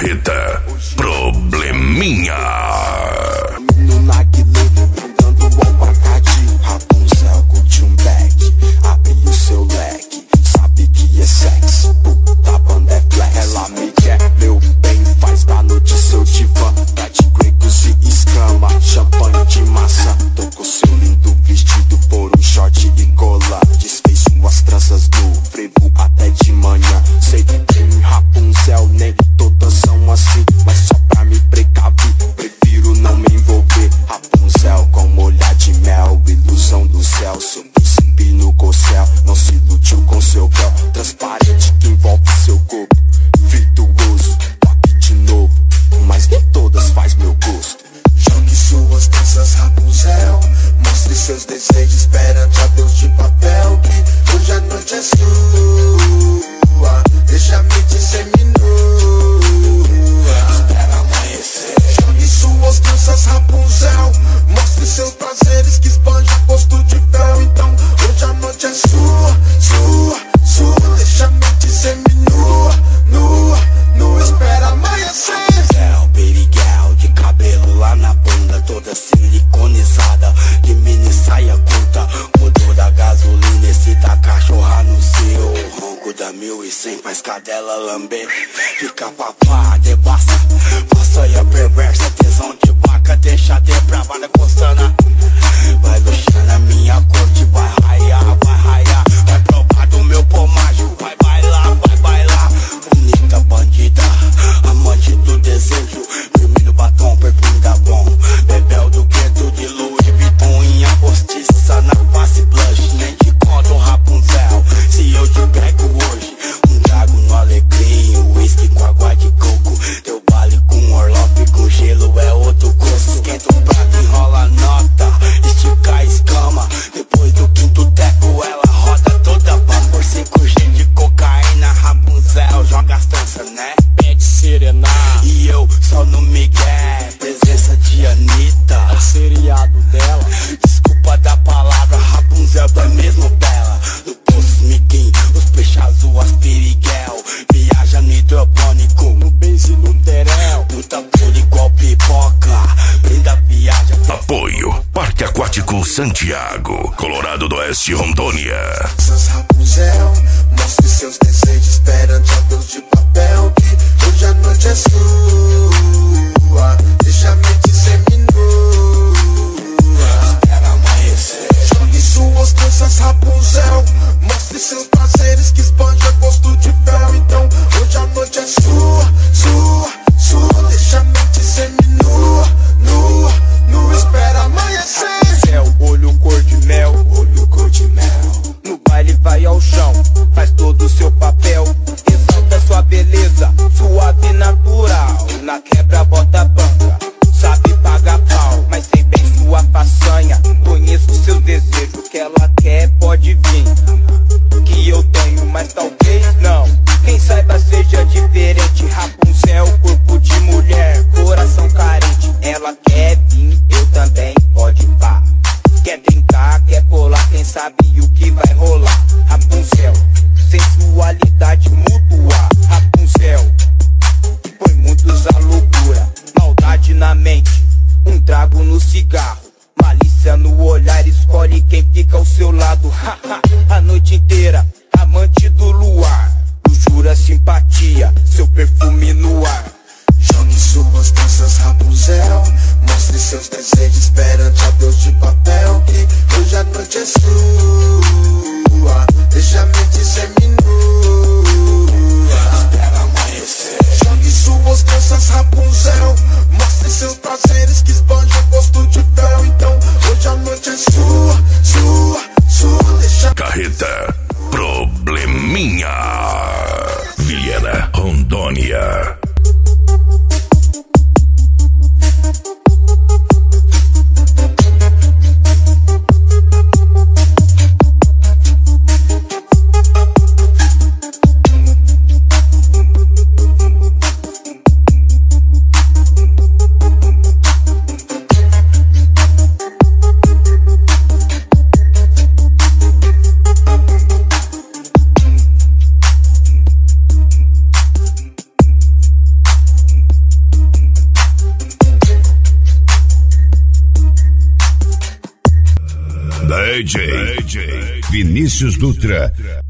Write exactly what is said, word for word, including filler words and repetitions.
Carreta Probleminha. No Naguilé, brindando o abacate. Rapunzel, curte um back, abre o seu leque. Sabe que é sexy, puta banda é flex. Ela me quer, meu bem, faz pra noite seu divã. Tá de gregos e escama, champanhe de maçã. Tocou seu lindo vestido por um short e cola. Desfez suas tranças no frevo até de manhã. Sei que tem Rapunzel, nem todas são assim, mas só pra me precaver, prefiro não me envolver. Rapunzel com olhar de mel, ilusão do céu. Seu príncipe no corcel, não se iludiu com seu véu transparente que envolve seu corpo. Virtuoso, toque de novo, mas nem todas faz meu gosto. Jogue suas danças, Rapunzel, mostre seus desejos perante a Deus de papel. Que hoje a noite é sua, deixa a mente seminua, espera amanhecer. Jogue suas danças, Rapunzel, mostre seus prazeres que esbanja gosto de fel. Então hoje a noite é sua, sua, sua, deixa a mente seminua, nua, nua, espera amanhecer. Rapunzel, baby girl, de cabelo lá na bunda, toda siliconizada, de mini saia curta, mudou da gasolina, excita a cachorra no seu ronco da mil e cem, faz cadela lamber, fica papá, debaça, façanha perversa, tesão de vaca, deixa a depravada coçando. Vai luxar na minha corte, vai raiar, vai raiar, vai provar do meu pomágio, vai bailar, vai bailar. Bonita bandida, amante do desejo, vermelho batom, perfume da bom, bebel do gueto de Louis Vuitton, unha postiça na face blush, nem te conto Rapunzel, se eu te pego hoje, um trago no alecrim, whisky com água de coco, teu baile com orloff, com gelo é outro gosto, esquenta o prato, enrola a nota, estica a escama, depois do quinto teco ela roda toda paz por cinco G de cocaína. Rapunzel joga as tranças, né? Pede serenar e eu só no Miguel, presença de Anitta, é o seriado dela, desculpa da palavra, Rapunzel é mesmo bela, no poço Miquim, os peixes azul, as piriguel, viaja no hidropônico, no beijo e no terel, puta pula igual pipoca, brinda viaja. Apoio Parque Aquático Santiago, Colorado do Oeste, Rondônia. Rapunzel, mostre seus desejos perante a Deus de papel. Que hoje a noite é sua, deixa a mente seminua, espera amanhecer. Jogue suas danças, Rapunzel, mostre seus prazeres que esbanja gosto de fel. Então hoje a noite é sua, sua, sua, deixa a mente seminua, nua, nua, espera amanhecer. Céu, olho cor de mel, olho cor de mel, no baile vai ao chão, faz todo o seu papel, exalta sua beleza, suave e natural, na quebra bota banca, sabe pagar pau, mas tem bem sua façanha, conheço seu desejo, que ela quer pode vir, que eu tenho, mas talvez não, quem saiba seja diferente. Rapunzel, corpo de mulher, coração carente, ela quer vir, eu também, pode pá, quer brincar, quer colar, quem sabe o que vai rolar. Rapunzel, sensualidade mútua, Rapunzel, põe muitos à loucura, maldade na mente, um trago no cigarro, malícia no olhar, escolhe quem fica ao seu lado. A noite inteira, amante do luar, jura simpatia, seu perfume no ar. Jogue suas danças, Rapunzel, mostre seus desejos perante a Deus de papel. Que hoje a noite é sua, deixa a mente seminua, espera amanhecer. Jogue suas danças, Rapunzel, mostre seus prazeres que esbanja gosto de fel. Então hoje a noite é sua, sua, sua, deixa. Carreta Probleminha, Vilhena, Rondônia. D J, D J Vinícius Dutra.